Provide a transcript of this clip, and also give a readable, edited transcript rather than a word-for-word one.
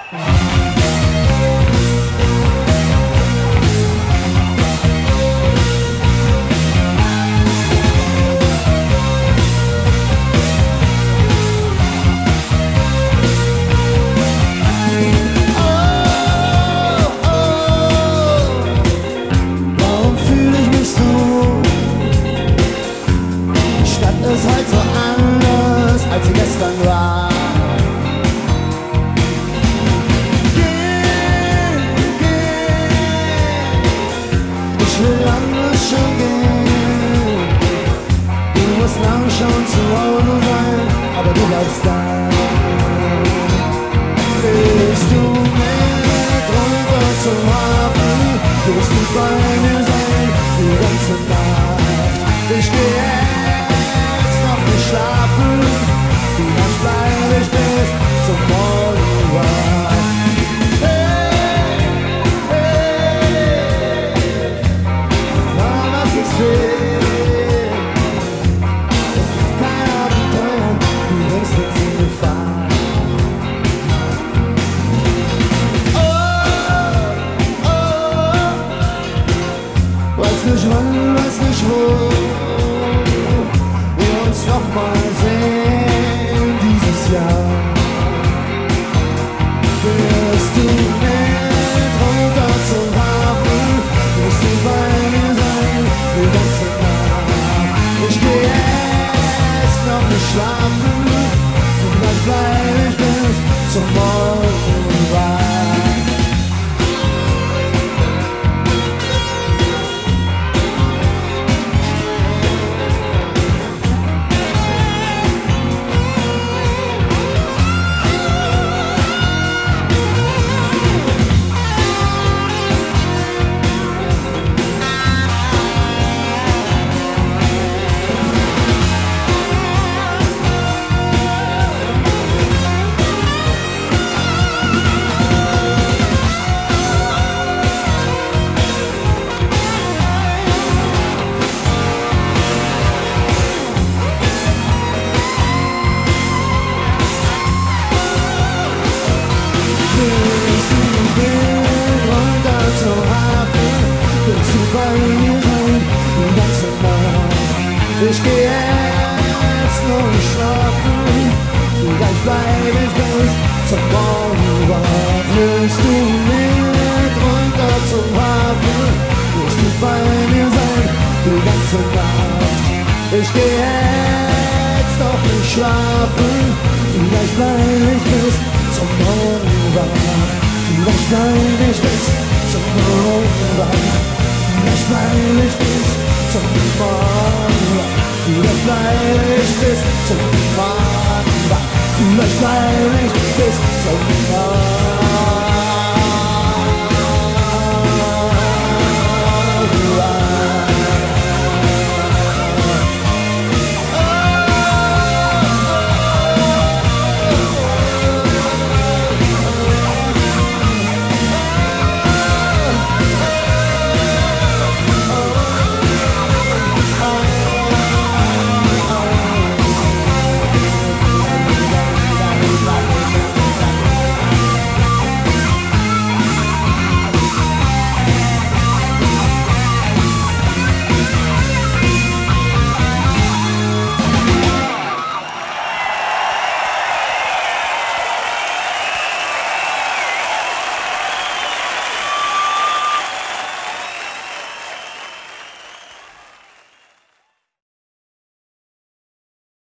Ist heute so anders, als sie gestern war. Geh, ich will anders schon gehen. Du musst lang schon zu Hause sein, aber du bleibst da. Willst du mit runter zum Hafen? Willst du bei mir sein, die ganze Nacht? Ich geh schlafen, vielleicht bleib ich bis zum Morgen wach. Hey, hey, war was ich will. Es ist kein Abenteuer, du bringst uns in Gefahr. Oh, weiß nicht wann, weiß nicht wo. Noch mal sehen dieses Jahr. Wirst du mit runter zum Hafen, wirst du bei mir sein, die ganze Nacht. Ich geh jetzt noch nicht schlafen, vielleicht bleib ich bis zum Morgen wach. Ich geh jetzt nur schlafen, vielleicht bleib ich bis zum Morgen wach. Willst du mit runter zum Hafen, willst du bei mir sein, die ganze Nacht. Ich geh jetzt noch nicht schlafen, vielleicht bleib ich bis zum Morgen wach. Vielleicht bleib ich bis zum Morgen wach. Vielleicht bleib ich bis zum Morgen wach. Vielleicht bleib ich bis zum Morgen wach. Vielleicht bleib ich bis zum Morgen wach.